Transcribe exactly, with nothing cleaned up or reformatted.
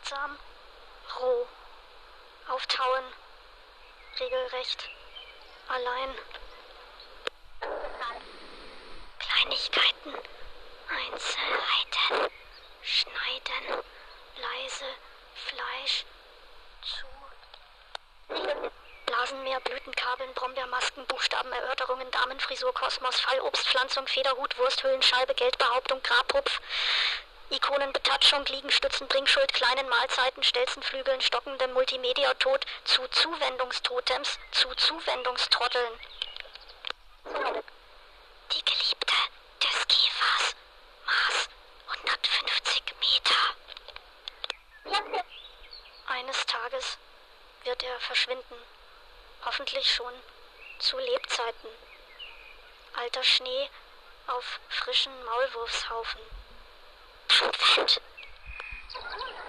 achtsam, roh, auftauen, regelrecht, allein. Kleinigkeiten, Einzelheiten, schneiden, leise, Fleisch, zu. Blasenmeer, Blütenkabeln, Brombeermasken, Buchstabenerörterungen, Damenfrisur, Kosmos, Fallobst, Pflanzung, Federhut, Wursthüllen, Scheibe, Geldbehauptung, Grabhupf, Ikonenbetatschung, Liegestützen, Bringschuld, kleinen Mahlzeiten, Stelzenflügeln, stockendem Multimedia-Tod, zu Zuwendungstotems, zu Zuwendungstrotteln. Die Geliebte des Käfers, Maß hundertfünfzig Meter. Eines Tages wird er verschwinden. Hoffentlich schon zu Lebzeiten. Alter Schnee auf frischen Maulwurfshaufen. Dampfend.